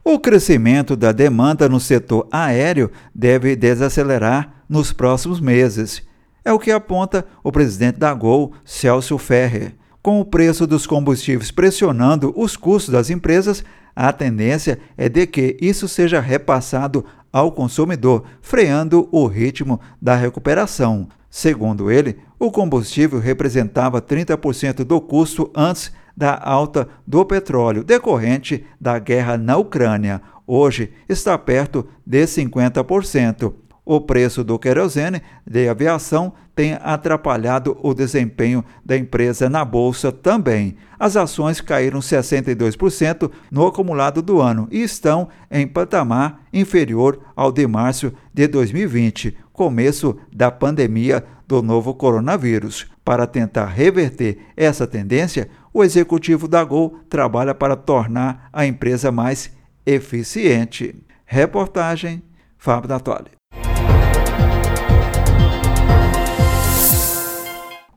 O crescimento da demanda no setor aéreo deve desacelerar nos próximos meses. É o que aponta o presidente da Gol, Celso Ferrer. Com o preço dos combustíveis pressionando os custos das empresas, a tendência é de que isso seja repassado ao consumidor, freando o ritmo da recuperação. Segundo ele, o combustível representava 30% do custo antes da alta do petróleo decorrente da guerra na Ucrânia. Hoje está perto de 50%. O preço do querosene de aviação tem atrapalhado o desempenho da empresa na bolsa também. As ações caíram 62% no acumulado do ano e estão em patamar inferior ao de março de 2020, começo da pandemia do novo coronavírus. Para tentar reverter essa tendência, o executivo da Gol trabalha para tornar a empresa mais eficiente. Reportagem Fábio Dattoli.